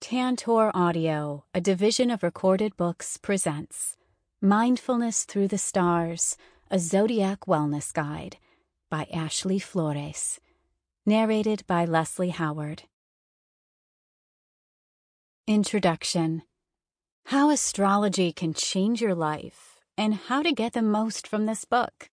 Tantor Audio, a division of Recorded Books, presents Mindfulness Through the Stars, a Zodiac Wellness Guide by Ashley Flores. Narrated by Leslie Howard. Introduction. How astrology can change your life, and how to get the most from this book.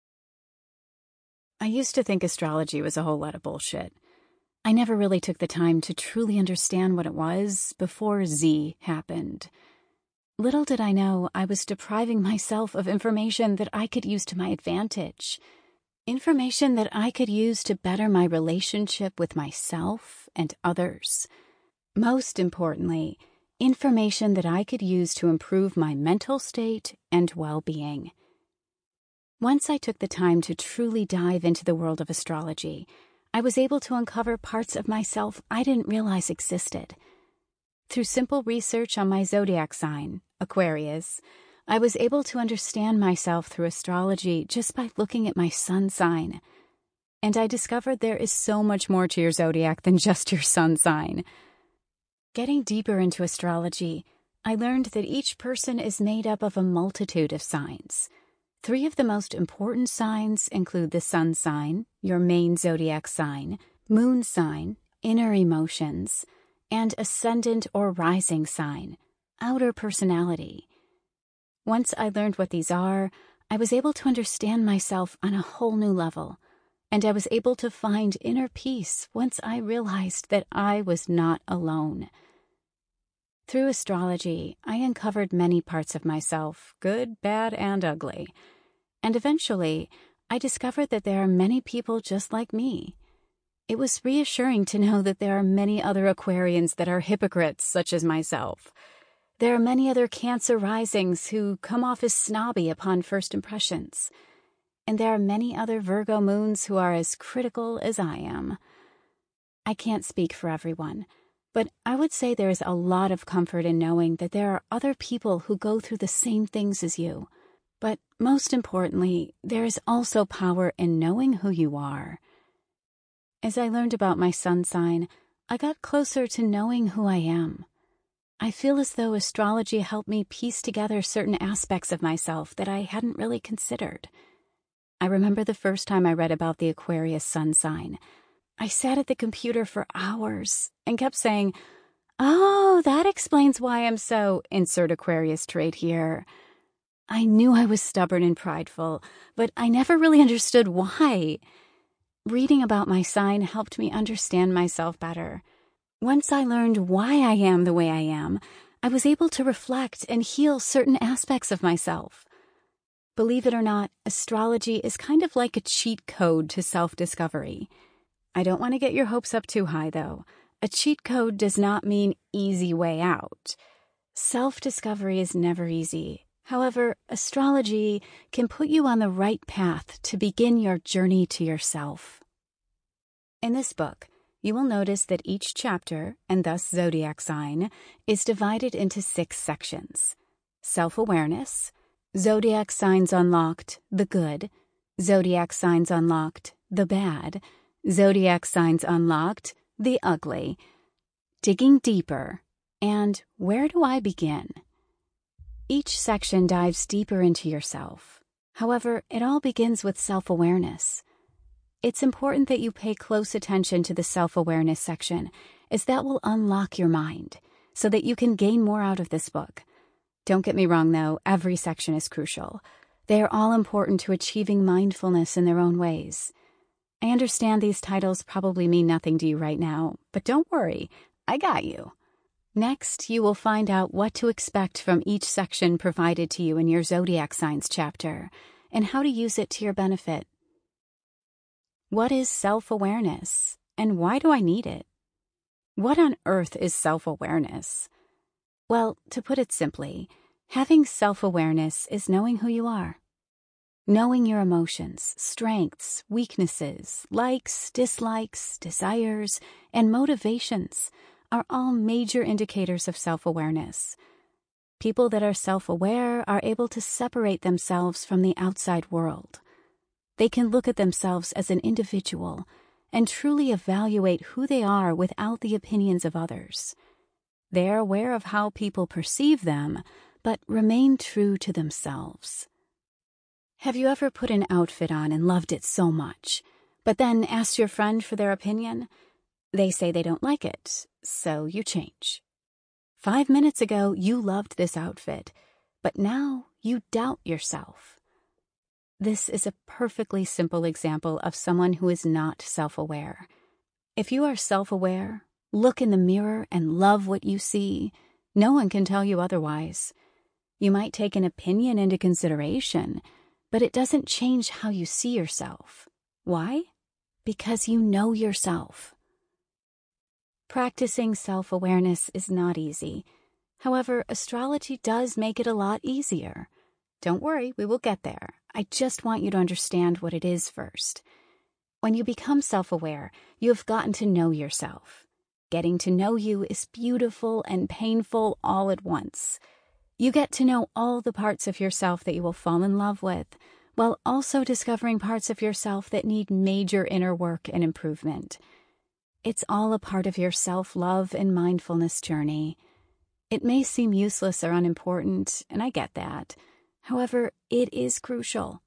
I used to think astrology was a whole lot of bullshit. I never really took the time to truly understand what it was before Z happened. Little did I know I was depriving myself of information that I could use to my advantage. Information that I could use to better my relationship with myself and others. Most importantly, information that I could use to improve my mental state and well-being. Once I took the time to truly dive into the world of astrology, I was able to uncover parts of myself I didn't realize existed. Through simple research on my zodiac sign, Aquarius, I was able to understand myself through astrology just by looking at my sun sign. And I discovered there is so much more to your zodiac than just your sun sign. Getting deeper into astrology, I learned that each person is made up of a multitude of signs. 3 of the most important signs include the sun sign, your main zodiac sign, moon sign, inner emotions, and ascendant or rising sign, outer personality. Once I learned what these are, I was able to understand myself on a whole new level, and I was able to find inner peace once I realized that I was not alone. Through astrology, I uncovered many parts of myself, good, bad, and ugly. And eventually, I discovered that there are many people just like me. It was reassuring to know that there are many other Aquarians that are hypocrites, such as myself. There are many other Cancer risings who come off as snobby upon first impressions. And there are many other Virgo moons who are as critical as I am. I can't speak for everyone, but I would say there is a lot of comfort in knowing that there are other people who go through the same things as you. But most importantly, there is also power in knowing who you are. As I learned about my sun sign, I got closer to knowing who I am. I feel as though astrology helped me piece together certain aspects of myself that I hadn't really considered. I remember the first time I read about the Aquarius sun sign. I sat at the computer for hours and kept saying, "Oh, that explains why I'm so insert Aquarius trait here." I knew I was stubborn and prideful, but I never really understood why. Reading about my sign helped me understand myself better. Once I learned why I am the way I am, I was able to reflect and heal certain aspects of myself. Believe it or not, astrology is kind of like a cheat code to self-discovery. I don't want to get your hopes up too high, though. A cheat code does not mean easy way out. Self-discovery is never easy. However, astrology can put you on the right path to begin your journey to yourself. In this book, you will notice that each chapter, and thus zodiac sign, is divided into 6 sections. Self-awareness, zodiac signs unlocked, the good, zodiac signs unlocked, the bad, zodiac signs unlocked, the ugly, digging deeper, and where do I begin? Each section dives deeper into yourself. However, it all begins with self-awareness. It's important that you pay close attention to the self-awareness section, as that will unlock your mind, so that you can gain more out of this book. Don't get me wrong, though, every section is crucial. They are all important to achieving mindfulness in their own ways. I understand these titles probably mean nothing to you right now, but don't worry, I got you. Next, you will find out what to expect from each section provided to you in your zodiac signs chapter, and how to use it to your benefit. What is self-awareness, and why do I need it? What on earth is self-awareness? Well, to put it simply, having self-awareness is knowing who you are. Knowing your emotions, strengths, weaknesses, likes, dislikes, desires, and motivations are all major indicators of self-awareness. People that are self-aware are able to separate themselves from the outside world. They can look at themselves as an individual and truly evaluate who they are without the opinions of others. They're aware of how people perceive them, but remain true to themselves. Have you ever put an outfit on and loved it so much, but then asked your friend for their opinion? They say they don't like it, so you change. 5 minutes ago, you loved this outfit, but now you doubt yourself. This is a perfectly simple example of someone who is not self-aware. If you are self-aware, look in the mirror and love what you see, no one can tell you otherwise. You might take an opinion into consideration, but it doesn't change how you see yourself. Why? Because you know yourself. Practicing self-awareness is not easy. However, astrology does make it a lot easier. Don't worry, we will get there. I just want you to understand what it is first. When you become self-aware, you have gotten to know yourself. Getting to know you is beautiful and painful all at once. You get to know all the parts of yourself that you will fall in love with, while also discovering parts of yourself that need major inner work and improvement. It's all a part of your self-love and mindfulness journey. It may seem useless or unimportant, and I get that. However, it is crucial.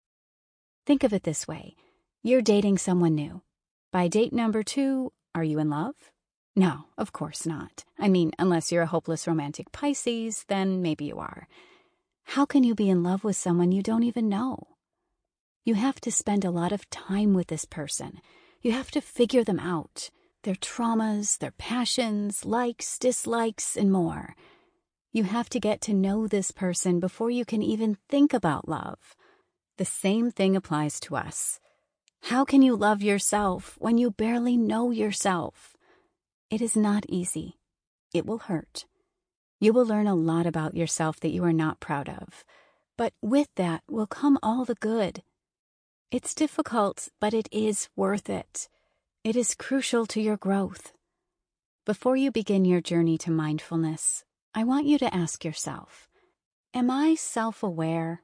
Think of it this way. You're dating someone new. By date number 2, are you in love? No, of course not. I mean, unless you're a hopeless romantic Pisces, then maybe you are. How can you be in love with someone you don't even know? You have to spend a lot of time with this person. You have to figure them out, their traumas, their passions, likes, dislikes, and more. You have to get to know this person before you can even think about love. The same thing applies to us. How can you love yourself when you barely know yourself? It is not easy. It will hurt. You will learn a lot about yourself that you are not proud of. But with that will come all the good. It's difficult, but it is worth it. It is crucial to your growth. Before you begin your journey to mindfulness, I want you to ask yourself, am I self-aware?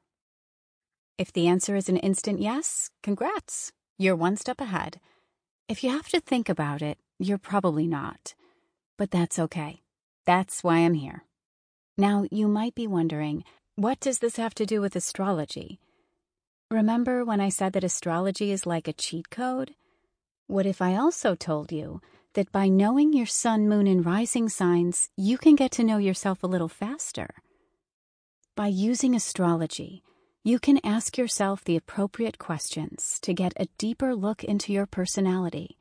If the answer is an instant yes, congrats. You're one step ahead. If you have to think about it, you're probably not. But that's okay. That's why I'm here. Now, you might be wondering, what does this have to do with astrology? Remember when I said that astrology is like a cheat code? What if I also told you that by knowing your sun, moon, and rising signs, you can get to know yourself a little faster? By using astrology, you can ask yourself the appropriate questions to get a deeper look into your personality.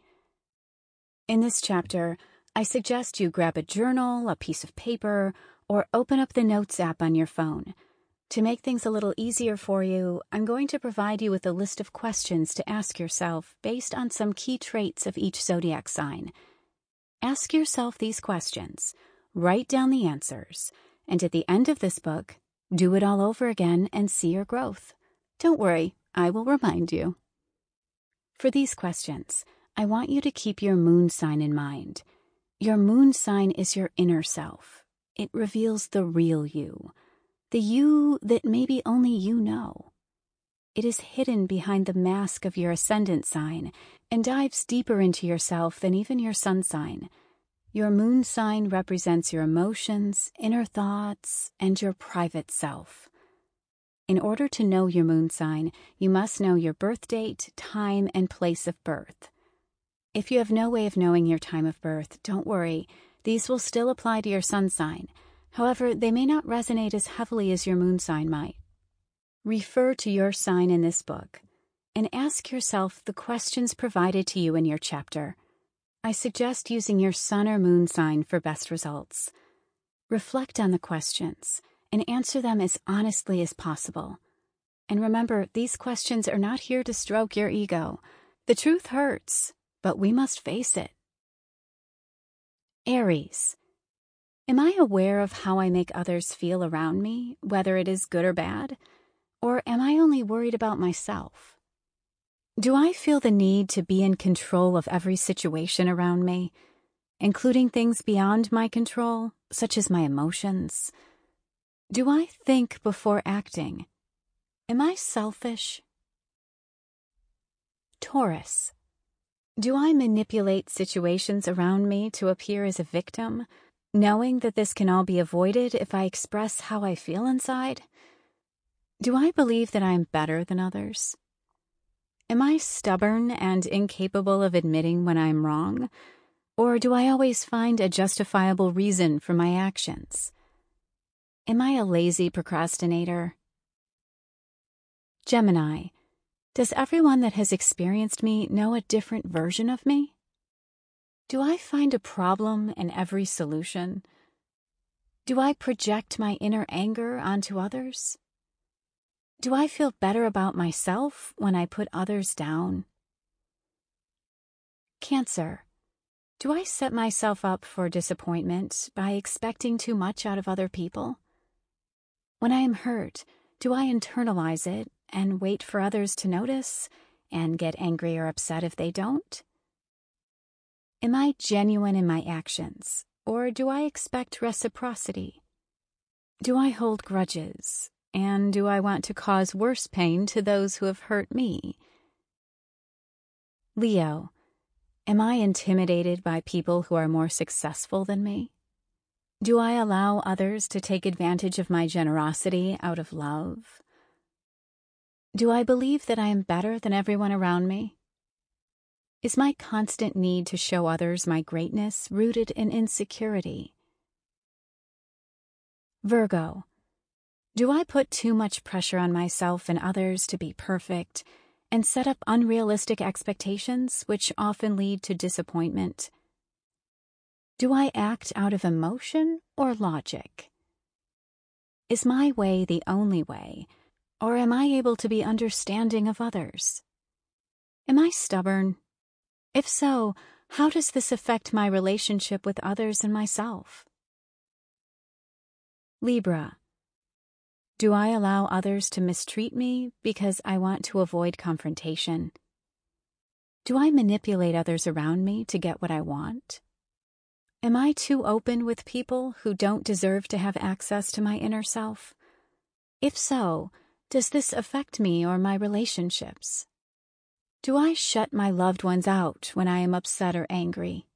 In this chapter, I suggest you grab a journal, a piece of paper, or open up the Notes app on your phone. To make things a little easier for you, I'm going to provide you with a list of questions to ask yourself based on some key traits of each zodiac sign. Ask yourself these questions, write down the answers, and at the end of this book, do it all over again and see your growth. Don't worry, I will remind you. For these questions, I want you to keep your moon sign in mind. Your moon sign is your inner self. It reveals the real you, the you that maybe only you know. It is hidden behind the mask of your ascendant sign and dives deeper into yourself than even your sun sign. Your moon sign represents your emotions, inner thoughts, and your private self. In order to know your moon sign, you must know your birth date, time, and place of birth. If you have no way of knowing your time of birth, don't worry. These will still apply to your sun sign. However, they may not resonate as heavily as your moon sign might. Refer to your sign in this book and ask yourself the questions provided to you in your chapter. I suggest using your sun or moon sign for best results. Reflect on the questions and answer them as honestly as possible. And remember, these questions are not here to stroke your ego. The truth hurts, but we must face it. Aries. Am I aware of how I make others feel around me, whether it is good or bad? Or am I only worried about myself? Do I feel the need to be in control of every situation around me, including things beyond my control, such as my emotions? Do I think before acting? Am I selfish? Taurus. Do I manipulate situations around me to appear as a victim? knowing that this can all be avoided if I express how I feel inside? Do I believe that I am better than others? Am I stubborn and incapable of admitting when I am wrong? Or do I always find a justifiable reason for my actions? Am I a lazy procrastinator? Gemini, does everyone that has experienced me know a different version of me? Do I find a problem in every solution? Do I project my inner anger onto others? Do I feel better about myself when I put others down? Cancer, do I set myself up for disappointment by expecting too much out of other people? When I am hurt, do I internalize it and wait for others to notice and get angry or upset if they don't? Am I genuine in my actions, or do I expect reciprocity? Do I hold grudges, and do I want to cause worse pain to those who have hurt me? Leo, am I intimidated by people who are more successful than me? Do I allow others to take advantage of my generosity out of love? Do I believe that I am better than everyone around me? Is my constant need to show others my greatness rooted in insecurity? Virgo, do I put too much pressure on myself and others to be perfect and set up unrealistic expectations which often lead to disappointment? Do I act out of emotion or logic? Is my way the only way, or am I able to be understanding of others? Am I stubborn? If so, how does this affect my relationship with others and myself? Libra, do I allow others to mistreat me because I want to avoid confrontation? Do I manipulate others around me to get what I want? Am I too open with people who don't deserve to have access to my inner self? If so, does this affect me or my relationships? Do I shut my loved ones out when I am upset or angry?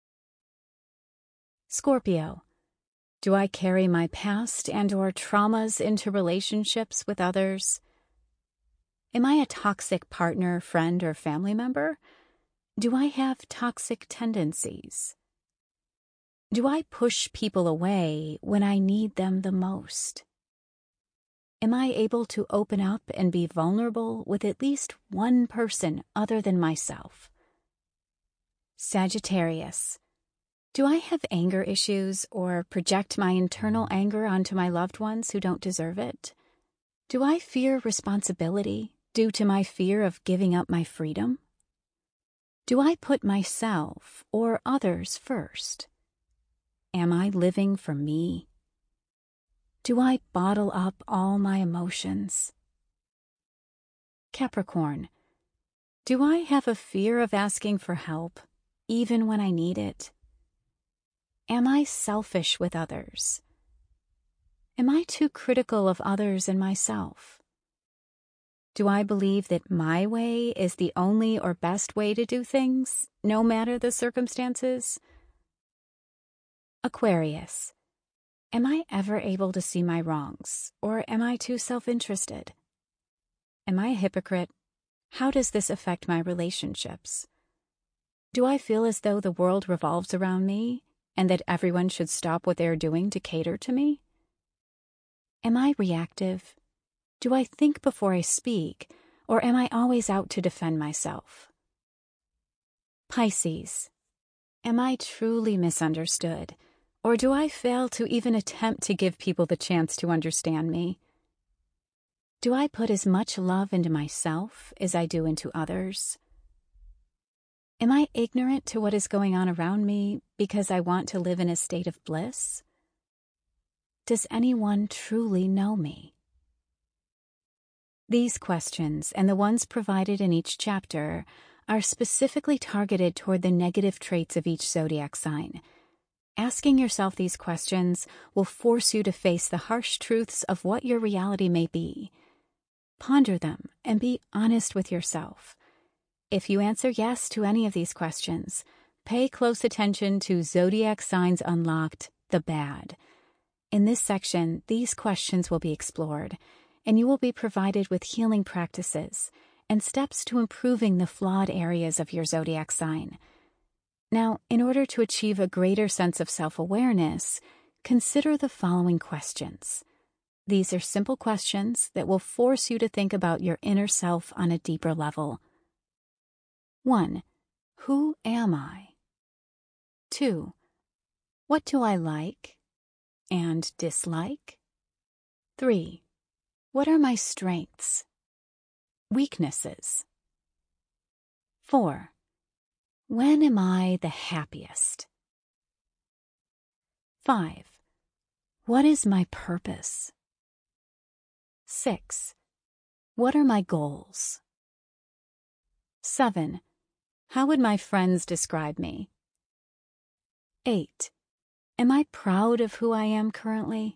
Scorpio, do I carry my past and/or traumas into relationships with others? Am I a toxic partner, friend, or family member? Do I have toxic tendencies? Do I push people away when I need them the most? Am I able to open up and be vulnerable with at least one person other than myself? Sagittarius, do I have anger issues or project my internal anger onto my loved ones who don't deserve it? Do I fear responsibility due to my fear of giving up my freedom? Do I put myself or others first? Am I living for me? Do I bottle up all my emotions? Capricorn, do I have a fear of asking for help, even when I need it? Am I selfish with others? Am I too critical of others and myself? Do I believe that my way is the only or best way to do things, no matter the circumstances? Aquarius, am I ever able to see my wrongs, or am I too self-interested? Am I a hypocrite? How does this affect my relationships? Do I feel as though the world revolves around me, and that everyone should stop what they are doing to cater to me? Am I reactive? Do I think before I speak, or am I always out to defend myself? Pisces, am I truly misunderstood? Or do I fail to even attempt to give people the chance to understand me? Do I put as much love into myself as I do into others? Am I ignorant to what is going on around me because I want to live in a state of bliss? Does anyone truly know me? These questions, and the ones provided in each chapter, are specifically targeted toward the negative traits of each zodiac sign. Asking yourself these questions will force you to face the harsh truths of what your reality may be. Ponder them and be honest with yourself. If you answer yes to any of these questions, pay close attention to Zodiac Signs Unlocked the bad. In this section, these questions will be explored, and you will be provided with healing practices and steps to improving the flawed areas of your zodiac sign. Now, in order to achieve a greater sense of self-awareness, consider the following questions. These are simple questions that will force you to think about your inner self on a deeper level. 1. Who am I? 2. What do I like and dislike? 3. What are my strengths? Weaknesses? 4. When am I the happiest? 5. What is my purpose? 6. What are my goals? 7. How would my friends describe me? 8. Am I proud of who I am currently?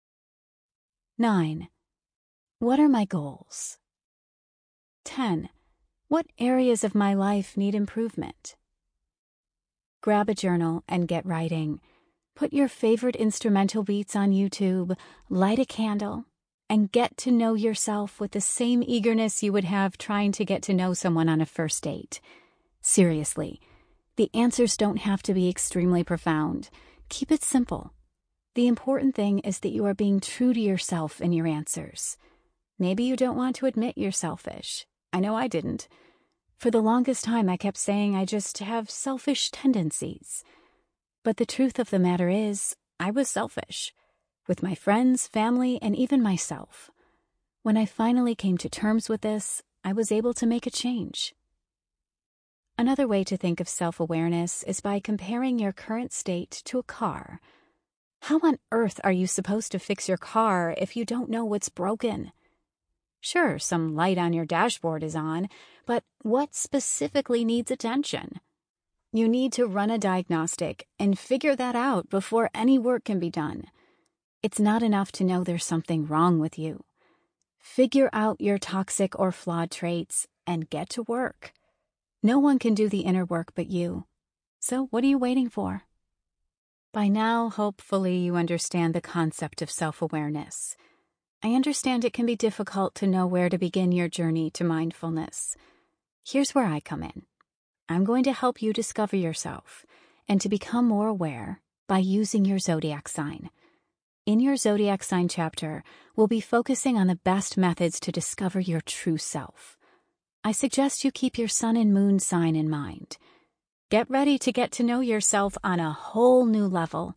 9. What are my goals? 10. What areas of my life need improvement? Grab a journal and get writing. Put your favorite instrumental beats on YouTube, light a candle, and get to know yourself with the same eagerness you would have trying to get to know someone on a first date. Seriously, the answers don't have to be extremely profound. Keep it simple. The important thing is that you are being true to yourself in your answers. Maybe you don't want to admit you're selfish. I know I didn't. For the longest time, I kept saying I just have selfish tendencies. But the truth of the matter is, I was selfish. With my friends, family, and even myself. When I finally came to terms with this, I was able to make a change. Another way to think of self-awareness is by comparing your current state to a car. How on earth are you supposed to fix your car if you don't know what's broken? Sure, some light on your dashboard is on, but what specifically needs attention? You need to run a diagnostic and figure that out before any work can be done. It's not enough to know there's something wrong with you. Figure out your toxic or flawed traits and get to work. No one can do the inner work but you. So what are you waiting for? By now, hopefully, you understand the concept of self-awareness. I understand it can be difficult to know where to begin your journey to mindfulness. Here's where I come in. I'm going to help you discover yourself and to become more aware by using your zodiac sign. In your zodiac sign chapter, we'll be focusing on the best methods to discover your true self. I suggest you keep your sun and moon sign in mind. Get ready to get to know yourself on a whole new level.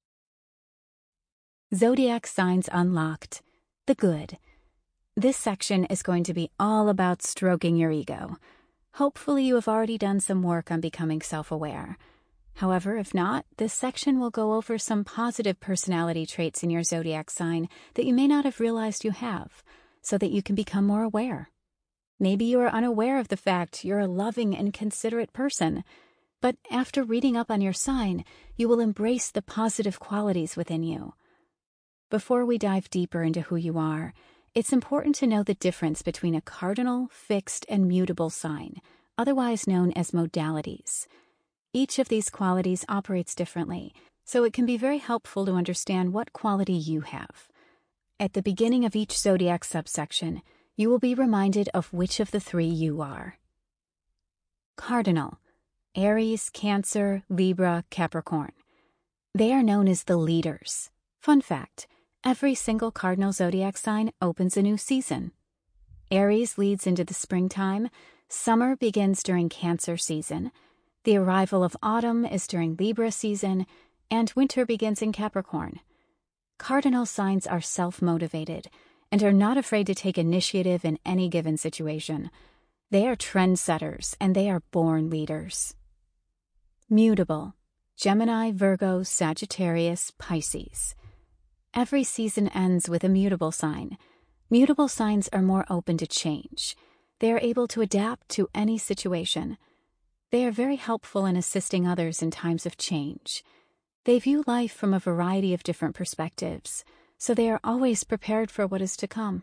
Zodiac Signs Unlocked. The Good. This section is going to be all about stroking your ego. Hopefully you have already done some work on becoming self-aware. However, if not, this section will go over some positive personality traits in your zodiac sign that you may not have realized you have, so that you can become more aware. Maybe you are unaware of the fact you're a loving and considerate person, but after reading up on your sign, you will embrace the positive qualities within you. Before we dive deeper into who you are, it's important to know the difference between a cardinal, fixed, and mutable sign, otherwise known as modalities. Each of these qualities operates differently, so it can be very helpful to understand what quality you have. At the beginning of each zodiac subsection, you will be reminded of which of the three you are. Cardinal: Aries, Cancer, Libra, Capricorn. They are known as the leaders. Fun fact: every single cardinal zodiac sign opens a new season. Aries leads into the springtime, summer begins during Cancer season, the arrival of autumn is during Libra season, and winter begins in Capricorn. Cardinal signs are self-motivated and are not afraid to take initiative in any given situation. They are trendsetters and they are born leaders. Mutable: Gemini, Virgo, Sagittarius, Pisces. Every season ends with a mutable sign. Mutable signs are more open to change. They are able to adapt to any situation. They are very helpful in assisting others in times of change. They view life from a variety of different perspectives, so they are always prepared for what is to come.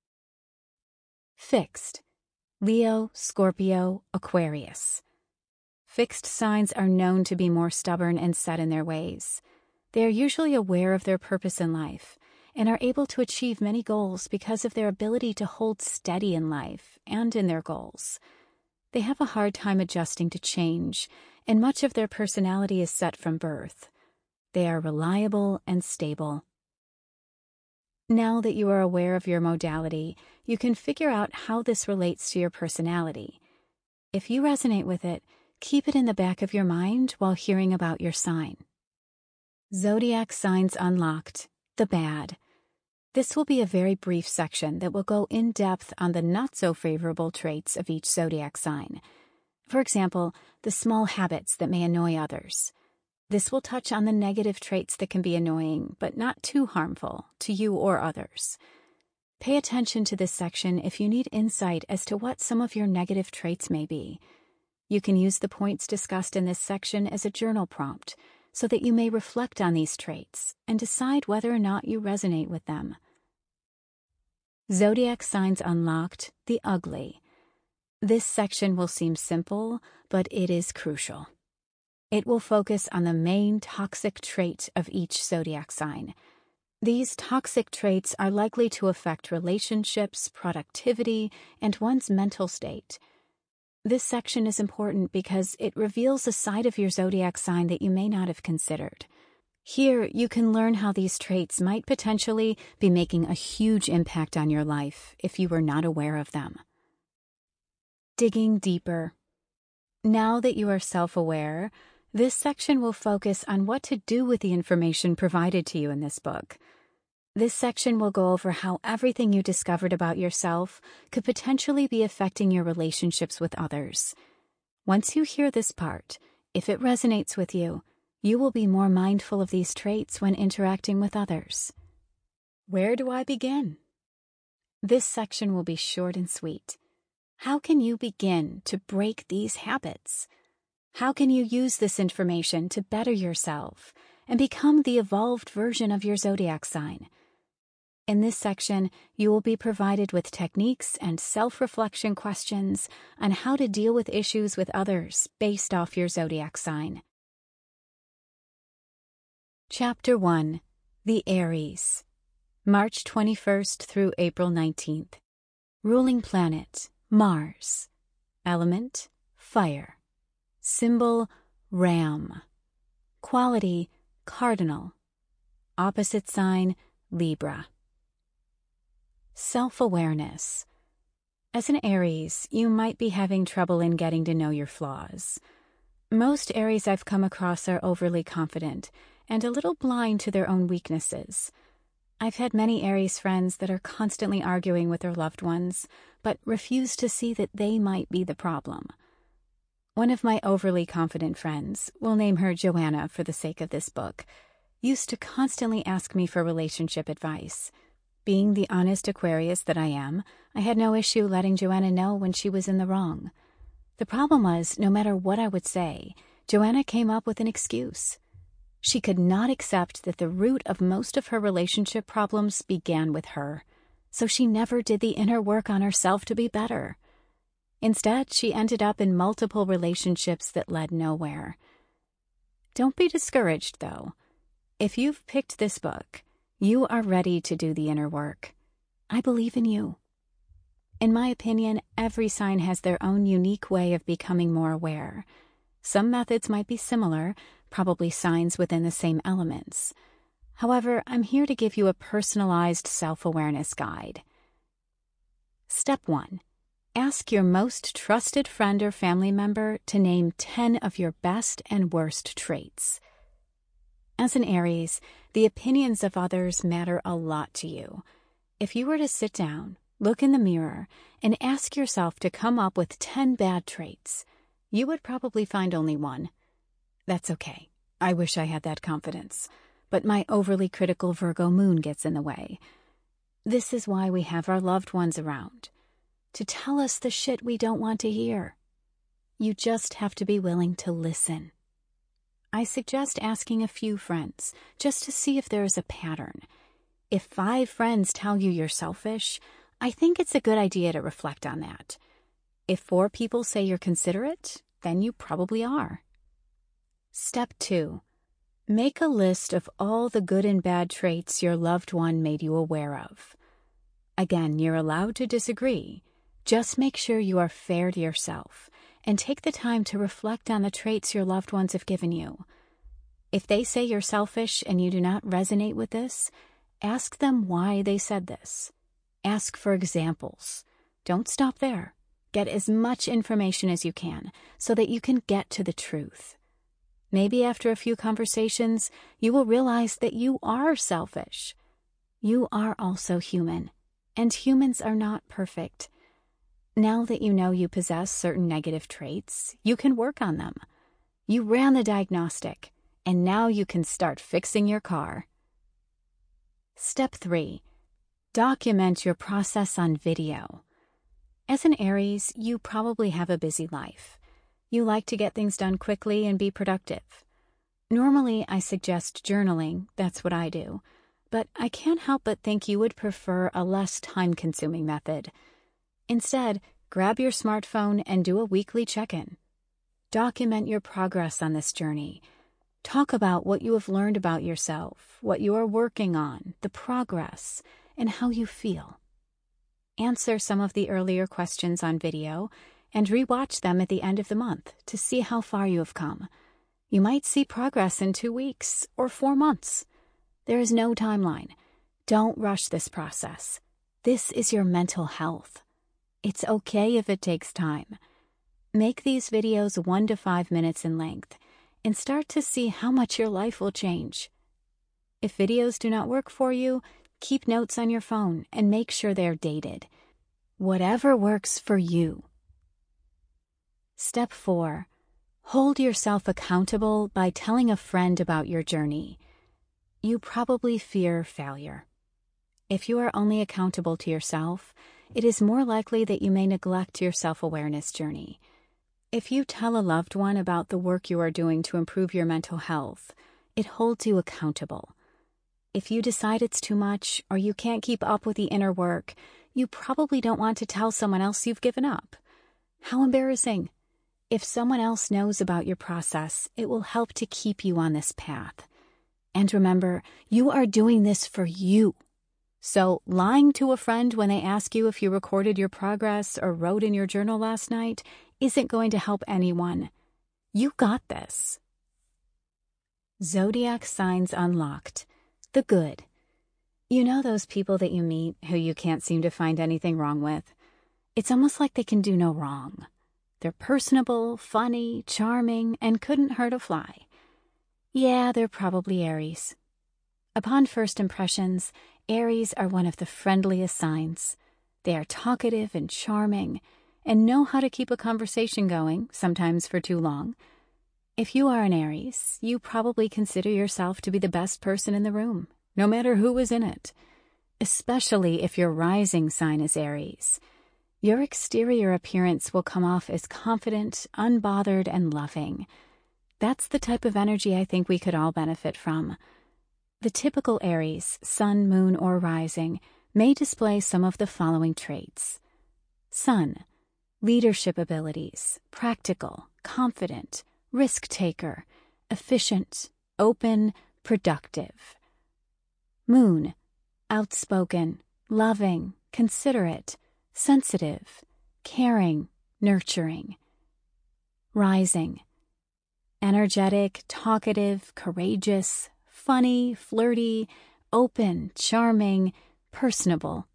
Fixed: Leo, Scorpio, Aquarius. Fixed signs are known to be more stubborn and set in their ways. They are usually aware of their purpose in life and are able to achieve many goals because of their ability to hold steady in life and in their goals. They have a hard time adjusting to change, and much of their personality is set from birth. They are reliable and stable. Now that you are aware of your modality, you can figure out how this relates to your personality. If you resonate with it, keep it in the back of your mind while hearing about your sign. Zodiac Signs Unlocked, the Bad. This will be a very brief section that will go in depth on the not-so-favorable traits of each zodiac sign. For example, the small habits that may annoy others. This will touch on the negative traits that can be annoying, but not too harmful to you or others. Pay attention to this section if you need insight as to what some of your negative traits may be. You can use the points discussed in this section as a journal prompt, so that you may reflect on these traits and decide whether or not you resonate with them. Zodiac Signs Unlocked, the Ugly. This section will seem simple, but it is crucial. It will focus on the main toxic trait of each zodiac sign. These toxic traits are likely to affect relationships, productivity, and one's mental state. This section is important because it reveals a side of your zodiac sign that you may not have considered. Here, you can learn how these traits might potentially be making a huge impact on your life if you were not aware of them. Digging deeper. Now that you are self-aware, this section will focus on what to do with the information provided to you in this book. This section will go over how everything you discovered about yourself could potentially be affecting your relationships with others. Once you hear this part, if it resonates with you, you will be more mindful of these traits when interacting with others. Where do I begin? This section will be short and sweet. How can you begin to break these habits? How can you use this information to better yourself and become the evolved version of your zodiac sign? In this section, you will be provided with techniques and self-reflection questions on how to deal with issues with others based off your zodiac sign. Chapter 1. The Aries. March 21st through April 19th. Ruling planet, Mars. Element, fire. Symbol, Ram. Quality, Cardinal. Opposite sign, Libra. Self-awareness. As an Aries, you might be having trouble in getting to know your flaws. Most Aries I've come across are overly confident and a little blind to their own weaknesses. I've had many Aries friends that are constantly arguing with their loved ones, but refuse to see that they might be the problem. One of my overly confident friends, we'll name her Joanna for the sake of this book, used to constantly ask me for relationship advice. Being the honest Aquarius that I am, I had no issue letting Joanna know when she was in the wrong. The problem was, no matter what I would say, Joanna came up with an excuse. She could not accept that the root of most of her relationship problems began with her, so she never did the inner work on herself to be better. Instead, she ended up in multiple relationships that led nowhere. Don't be discouraged, though. If you've picked this book, you are ready to do the inner work. I believe in you. In my opinion, every sign has their own unique way of becoming more aware. Some methods might be similar, probably signs within the same elements. However, I'm here to give you a personalized self-awareness guide. Step 1. Ask your most trusted friend or family member to name 10 of your best and worst traits. As an Aries, the opinions of others matter a lot to you. If you were to sit down, look in the mirror, and ask yourself to come up with 10 bad traits, you would probably find only one. That's okay. I wish I had that confidence, but my overly critical Virgo moon gets in the way. This is why we have our loved ones around, to tell us the shit we don't want to hear. You just have to be willing to listen. I suggest asking a few friends, just to see if there is a pattern. If 5 friends tell you you're selfish, I think it's a good idea to reflect on that. If 4 people say you're considerate, then you probably are. Step 2. Make a list of all the good and bad traits your loved one made you aware of. Again, you're allowed to disagree. Just make sure you are fair to yourself and take the time to reflect on the traits your loved ones have given you. If they say you're selfish and you do not resonate with this, ask them why they said this. Ask for examples. Don't stop there. Get as much information as you can so that you can get to the truth. Maybe after a few conversations, you will realize that you are selfish. You are also human, and humans are not perfect. Now that you know you possess certain negative traits, you can work on them. You ran the diagnostic, and now you can start fixing your car. Step 3. Document your process on video. As an Aries, you probably have a busy life. You like to get things done quickly and be productive. Normally, I suggest journaling, that's what I do, but I can't help but think you would prefer a less time-consuming method. Instead, grab your smartphone and do a weekly check-in. Document your progress on this journey. Talk about what you have learned about yourself, what you are working on, the progress, and how you feel. Answer some of the earlier questions on video and rewatch them at the end of the month to see how far you have come. You might see progress in 2 weeks or 4 months. There is no timeline. Don't rush this process. This is your mental health. It's okay if it takes time. Make these videos 1 to 5 minutes in length and start to see how much your life will change. If videos do not work for you, keep notes on your phone and make sure they're dated. Whatever works for you. Step 4. Hold yourself accountable by telling a friend about your journey. You probably fear failure. If you are only accountable to yourself, it is more likely that you may neglect your self-awareness journey. If you tell a loved one about the work you are doing to improve your mental health, it holds you accountable. If you decide it's too much or you can't keep up with the inner work, you probably don't want to tell someone else you've given up. How embarrassing. If someone else knows about your process, it will help to keep you on this path. And remember, you are doing this for you. So lying to a friend when they ask you if you recorded your progress or wrote in your journal last night isn't going to help anyone. You got this. Zodiac signs unlocked. The good. You know those people that you meet who you can't seem to find anything wrong with? It's almost like they can do no wrong. They're personable, funny, charming, and couldn't hurt a fly. Yeah, they're probably Aries. Upon first impressions, Aries are one of the friendliest signs. They are talkative and charming, and know how to keep a conversation going, sometimes for too long. If you are an Aries, you probably consider yourself to be the best person in the room, no matter who is in it. Especially if your rising sign is Aries. Your exterior appearance will come off as confident, unbothered, and loving. That's the type of energy I think we could all benefit from. The typical Aries, sun, moon, or rising, may display some of the following traits. Sun, leadership abilities, practical, confident, risk-taker, efficient, open, productive. Moon, outspoken, loving, considerate, sensitive, caring, nurturing. Rising, energetic, talkative, courageous, funny, flirty, open, charming, personable.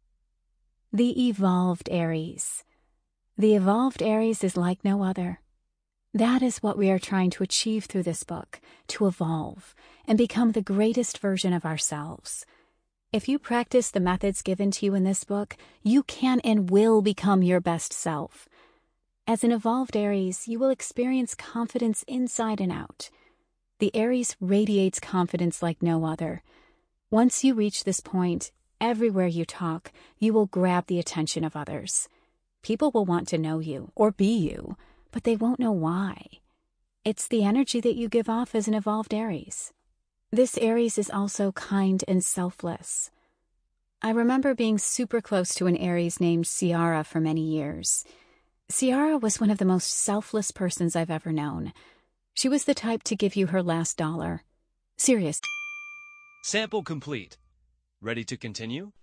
The evolved Aries. The evolved Aries is like no other. That is what we are trying to achieve through this book, to evolve and become the greatest version of ourselves. If you practice the methods given to you in this book, you can and will become your best self. As an evolved Aries, you will experience confidence inside and out. The Aries radiates confidence like no other. Once you reach this point, everywhere you talk, you will grab the attention of others. People will want to know you or be you, but they won't know why. It's the energy that you give off as an evolved Aries. This Aries is also kind and selfless. I remember being super close to an Aries named Ciara for many years. Ciara was one of the most selfless persons I've ever known. She was the type to give you her last dollar. Serious. Sample complete. Ready to continue?